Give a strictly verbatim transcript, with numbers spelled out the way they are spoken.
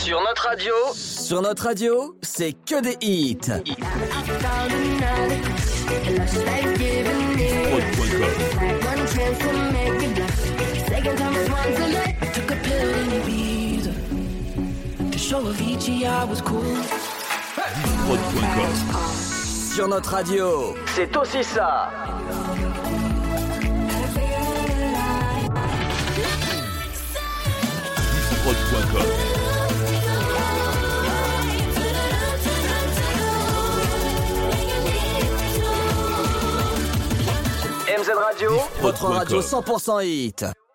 Sur notre radio, Sur notre radio, c'est que des hits. Sur notre radio, c'est aussi ça. M Z Radio, votre radio cent pour cent hit.